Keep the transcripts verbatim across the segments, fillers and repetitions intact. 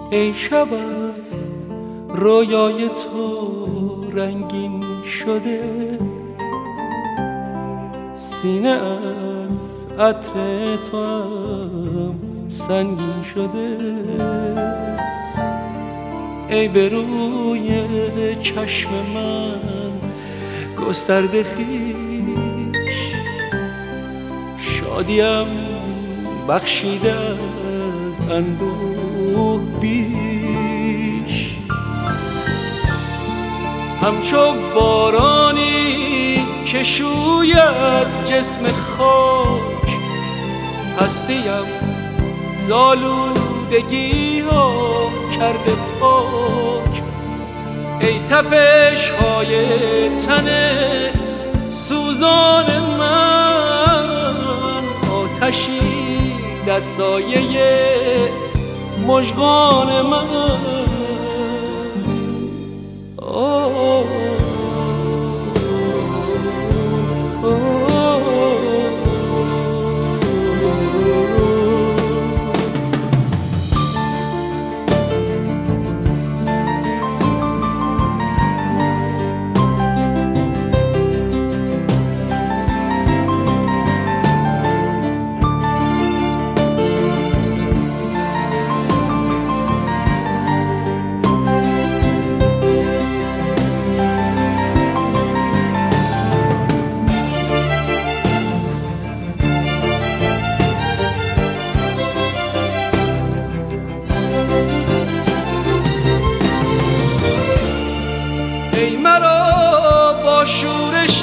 ای شب از رویای تو رنگین شده، سینه از عطر تو هم سنگین شده. ای به روی چشم من گسترده خویش، شادیم بخشیده از اندوه بیش. همچو بارانی که شوید جسم خاک، هستیم زالودگی ها کرده پاک. ای تپش های تن سوزان من، آتشی در سایه مژگان من. آه ای مرا با شورش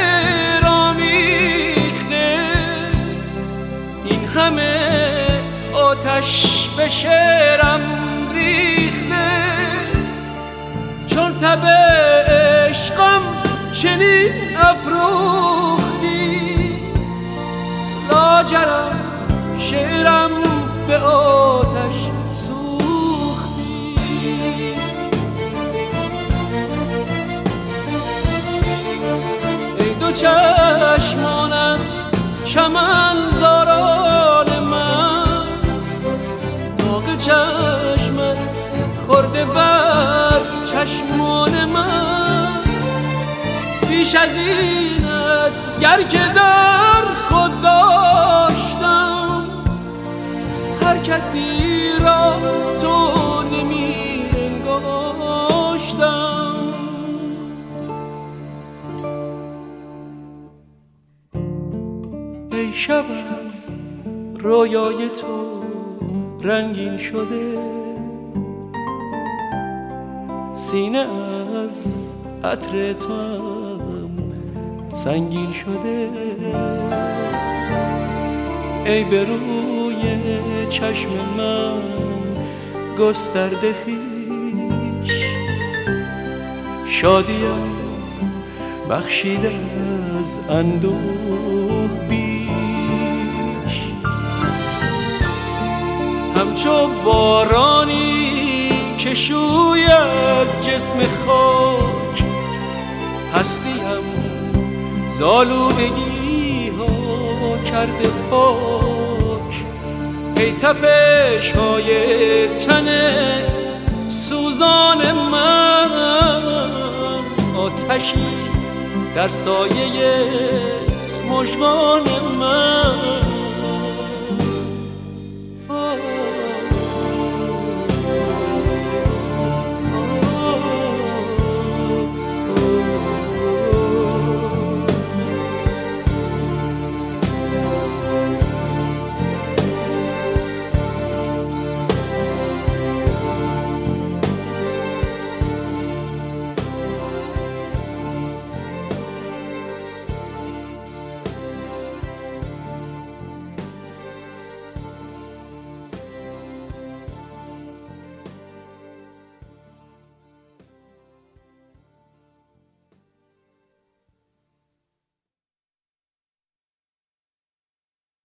رامیخته، این همه آتش به شعرم ریخته. چون تب عشقم چنین افروختی، لاجرم شعرم به آتش سوختی. دو چشمانت چمن زاران من، داغ چشمت خورده بر چشمان من. بیش از اینت گر که در خود داشتم، هر کسی را تو نمی انگاشتم. ای شب از رویای تو رنگین شده، سینه از عطر تو هم سنگین شده. ای به روی چشم من گسترده خویش، شادیم بخشیده از اندوه بیش. همچو بارانی که شوید جسم خاک، هستیم زالودگی ها کرده پاک. ای تپش های تن سوزان من، آتشی در سایه مژگان من.